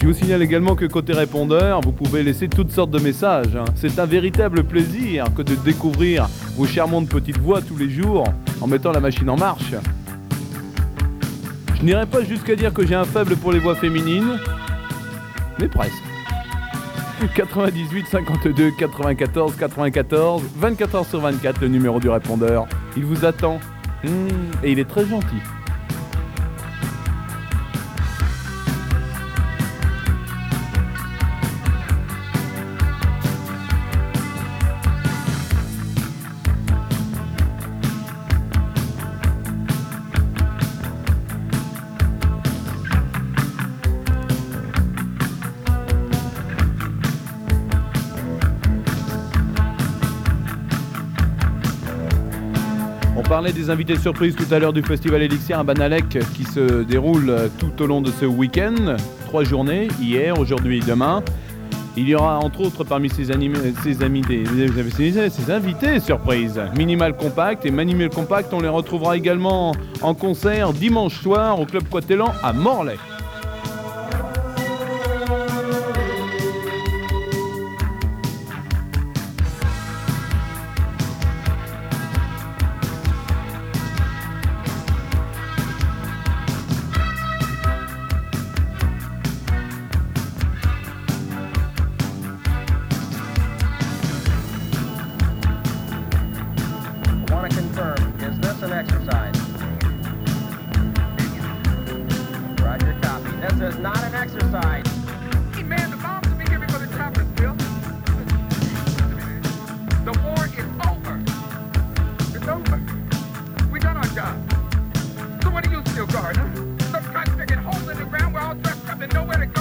Je vous signale également que côté répondeur, vous pouvez laisser toutes sortes de messages. C'est un véritable plaisir que de découvrir vos charmantes petites voix tous les jours en mettant la machine en marche. Je n'irai pas jusqu'à dire que j'ai un faible pour les voix féminines, mais presque. 98 52 94 94 24h/24, le numéro du répondeur. Il vous attend. Et il est très gentil. On parlait des invités surprises tout à l'heure du Festival Elixir à Banalec qui se déroule tout au long de ce week-end. 3 journées, hier, aujourd'hui et demain. Il y aura entre autres parmi ses invités surprises Minimal Compact et Manimal Compact. On les retrouvera également en concert dimanche soir au Club Coatelan à Morlaix. Some kind of digging holes in the ground. We're all dressed up and nowhere to go.